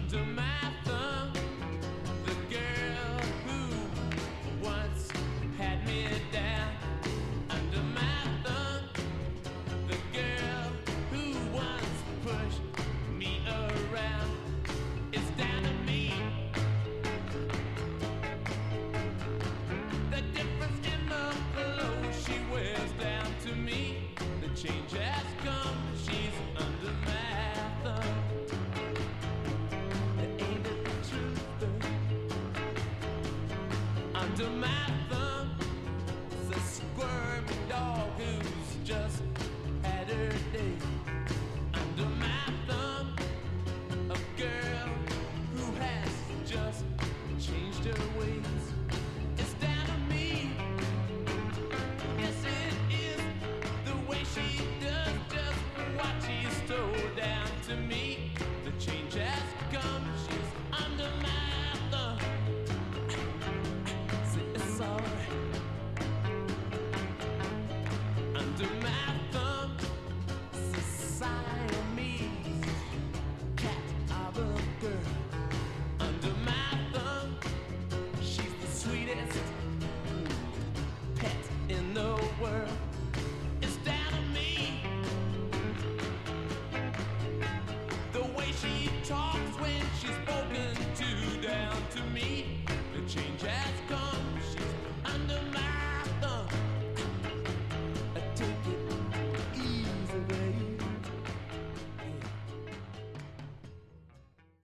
under my thumb. The girl who once had me down. Under my thumb. The girl who once pushed me around. It's down to me. The difference in the clothes she wears down to me. The change has come. She's under my thumb. Ain't it the truth? Under my